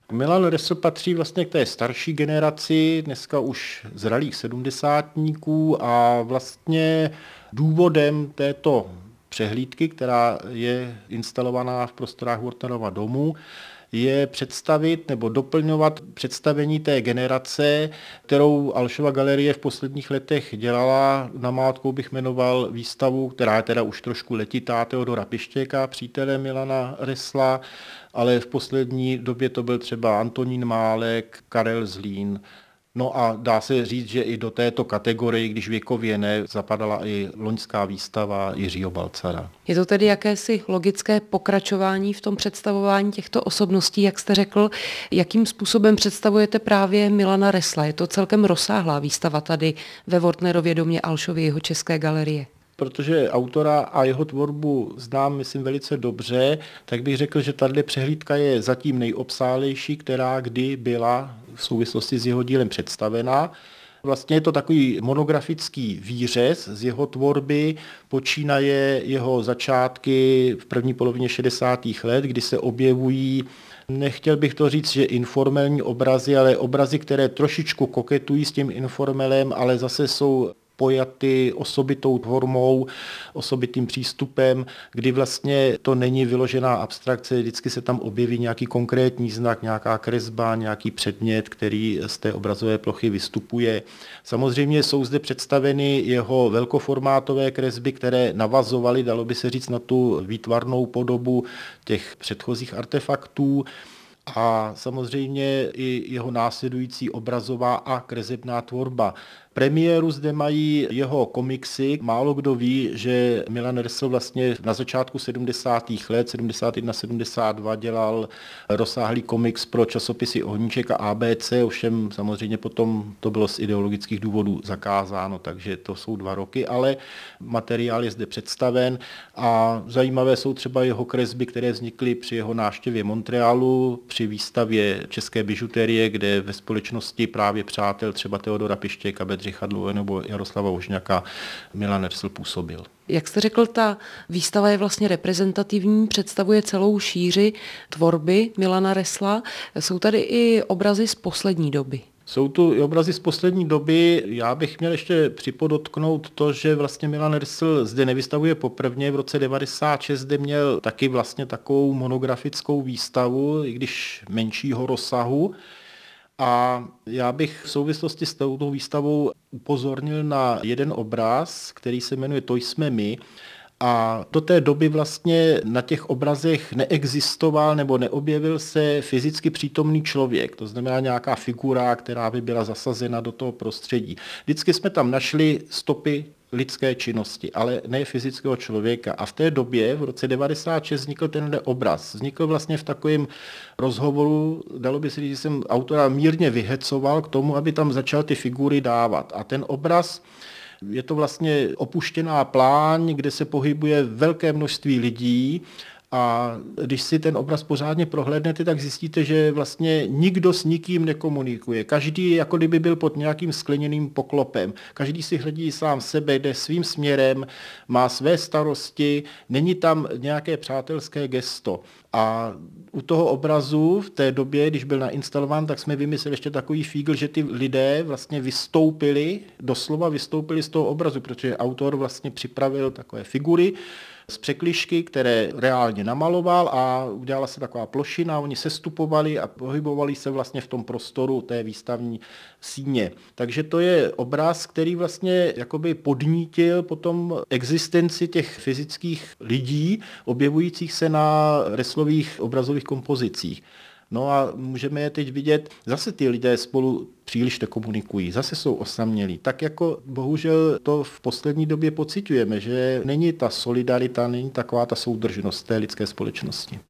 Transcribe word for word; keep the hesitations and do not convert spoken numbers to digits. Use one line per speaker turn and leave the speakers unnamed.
Milan Resl patří vlastně k té starší generaci, dneska už zralých sedmdesátníků a vlastně důvodem této přehlídky, která je instalovaná v prostorách Wortnerova domu, je představit nebo doplňovat představení té generace, kterou Alšova galerie v posledních letech dělala. Namátkou bych jmenoval výstavu, která je teda už trošku letitá, Teodora Pištěka, přítele Milana Resla, ale v poslední době to byl třeba Antonín Málek, Karel Zlín. No a dá se říct, že i do této kategorie, když věkově ne, zapadala i loňská výstava Jiřího Balcara.
Je to tedy jakési logické pokračování v tom představování těchto osobností, jak jste řekl, jakým způsobem představujete právě Milana Resla? Je to celkem rozsáhlá výstava tady ve Wortnerově domě Alšovy jeho české galerie.
Protože autora a jeho tvorbu znám, myslím, velice dobře, tak bych řekl, že tato přehlídka je zatím nejobsálejší, která kdy byla v souvislosti s jeho dílem představená. Vlastně je to takový monografický výřez z jeho tvorby, počínaje jeho začátky v první polovině šedesátých let, kdy se objevují, nechtěl bych to říct, že informální obrazy, ale obrazy, které trošičku koketují s tím informelem, ale zase jsou pojaty osobitou formou, osobitým přístupem, kdy vlastně to není vyložená abstrakce, vždycky se tam objeví nějaký konkrétní znak, nějaká kresba, nějaký předmět, který z té obrazové plochy vystupuje. Samozřejmě jsou zde představeny jeho velkoformátové kresby, které navazovaly, dalo by se říct, na tu výtvarnou podobu těch předchozích artefaktů. A samozřejmě i jeho následující obrazová a kresebná tvorba. Premiéru zde mají jeho komiksy. Málo kdo ví, že Milan Resl vlastně na začátku sedmdesátých let, sedmdesát jedna sedmdesát dva, dělal rozsáhlý komiks pro časopisy Ohníček a A B C, ovšem samozřejmě potom to bylo z ideologických důvodů zakázáno, takže to jsou dva roky, ale materiál je zde představen a zajímavé jsou třeba jeho kresby, které vznikly při jeho návštěvě Montrealu, při výstavě české bižuterie, kde ve společnosti právě přátel třeba Teodora Pištěka, Bedřicha Dlouhé nebo Jaroslava Vožňaka Milan Resl působil.
Jak jste řekl, ta výstava je vlastně reprezentativní, představuje celou šíři tvorby Milana Resla. Jsou tady i obrazy z poslední doby.
Jsou tu i obrazy z poslední doby. Já bych měl ještě připodotknout to, že vlastně Milan Resl zde nevystavuje poprvně. V roce devadesát šest zde měl taky vlastně takovou monografickou výstavu, i když menšího rozsahu. A já bych v souvislosti s touto výstavou upozornil na jeden obraz, který se jmenuje To jsme my. A do té doby vlastně na těch obrazech neexistoval nebo neobjevil se fyzicky přítomný člověk, to znamená nějaká figura, která by byla zasazena do toho prostředí. Vždycky jsme tam našli stopy lidské činnosti, ale ne fyzického člověka. A v té době, v roce devadesát šest, vznikl tenhle obraz. Vznikl vlastně v takovém rozhovoru, dalo by se říct, že jsem autora mírně vyhecoval k tomu, aby tam začal ty figury dávat. A ten obraz, je to vlastně opuštěná pláň, kde se pohybuje velké množství lidí a když si ten obraz pořádně prohlédnete, tak zjistíte, že vlastně nikdo s nikým nekomunikuje. Každý jako kdyby byl pod nějakým skleněným poklopem. Každý si hledí sám sebe, jde svým směrem, má své starosti, není tam nějaké přátelské gesto. A u toho obrazu v té době, když byl nainstalován, tak jsme vymysleli ještě takový fígl, že ty lidé vlastně vystoupili, doslova vystoupili z toho obrazu, protože autor vlastně připravil takové figury z překližky, které reálně namaloval a udělala se taková plošina, oni sestupovali a pohybovali se vlastně v tom prostoru té výstavní síně. Takže to je obraz, který vlastně jakoby podnítil potom existenci těch fyzických lidí, objevujících se na Reslových obrazových kompozicích. No a můžeme je teď vidět, zase ty lidé spolu příliš nekomunikují, zase jsou osamělí. Tak jako bohužel to v poslední době pociťujeme, že není ta solidarita, není taková ta soudržnost té lidské společnosti.